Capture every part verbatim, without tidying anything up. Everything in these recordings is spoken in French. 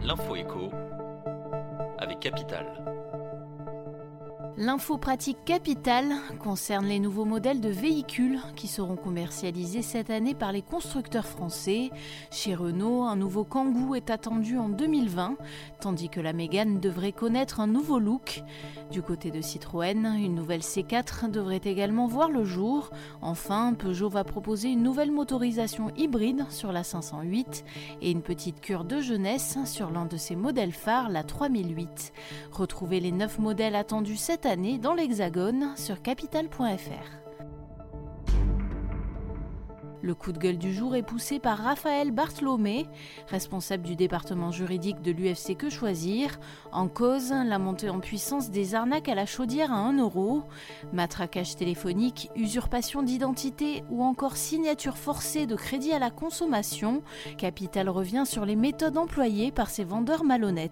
L'info éco avec Capital. L'info pratique Capital concerne les nouveaux modèles de véhicules qui seront commercialisés cette année par les constructeurs français. Chez Renault, un nouveau Kangoo est attendu en deux mille vingt, tandis que la Mégane devrait connaître un nouveau look. Du côté de Citroën, une nouvelle C quatre devrait également voir le jour. Enfin, Peugeot va proposer une nouvelle motorisation hybride sur la cinq cent huit et une petite cure de jeunesse sur l'un de ses modèles phares, la trois mille huit. Retrouvez les neuf modèles attendus cette année dans l'Hexagone sur capital point f r. Le coup de gueule du jour est poussé par Raphaël Bartholomé, responsable du département juridique de l'U F C Que Choisir. En cause, la montée en puissance des arnaques à la chaudière à un euro, matraquage téléphonique, usurpation d'identité ou encore signature forcée de crédit à la consommation. Capital revient sur les méthodes employées par ces vendeurs malhonnêtes.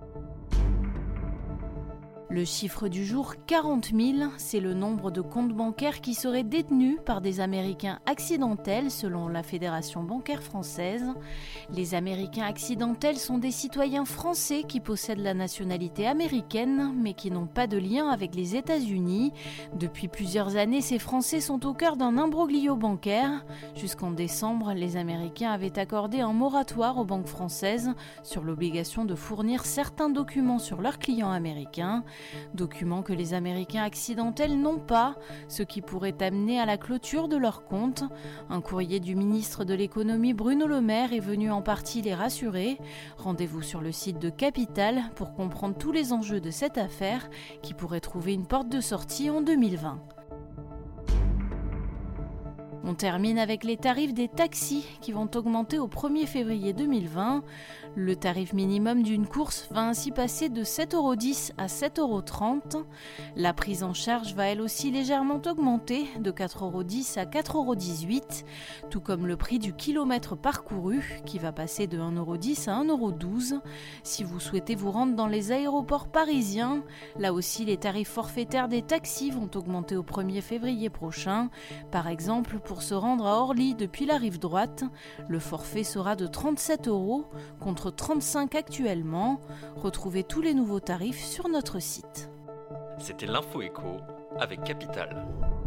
Le chiffre du jour, quarante mille, c'est le nombre de comptes bancaires qui seraient détenus par des Américains accidentels selon la Fédération bancaire française. Les Américains accidentels sont des citoyens français qui possèdent la nationalité américaine mais qui n'ont pas de lien avec les États-Unis. Depuis plusieurs années, ces Français sont au cœur d'un imbroglio bancaire. Jusqu'en décembre, les Américains avaient accordé un moratoire aux banques françaises sur l'obligation de fournir certains documents sur leurs clients américains. Documents que les Américains accidentels n'ont pas, ce qui pourrait amener à la clôture de leur compte. Un courrier du ministre de l'économie Bruno Le Maire est venu en partie les rassurer. Rendez-vous sur le site de Capital pour comprendre tous les enjeux de cette affaire qui pourrait trouver une porte de sortie en deux mille vingt. On termine avec les tarifs des taxis qui vont augmenter au premier février deux mille vingt. Le tarif minimum d'une course va ainsi passer de sept euros dix à sept euros trente. La prise en charge va elle aussi légèrement augmenter de quatre euros dix à quatre euros dix-huit, tout comme le prix du kilomètre parcouru qui va passer de un euro dix à un euro douze. Si vous souhaitez vous rendre dans les aéroports parisiens, là aussi les tarifs forfaitaires des taxis vont augmenter au premier février prochain. Par exemple, pour se rendre à Orly depuis la rive droite, le forfait sera de trente-sept euros contre trente-cinq actuellement. Retrouvez tous les nouveaux tarifs sur notre site. C'était l'info éco avec Capital.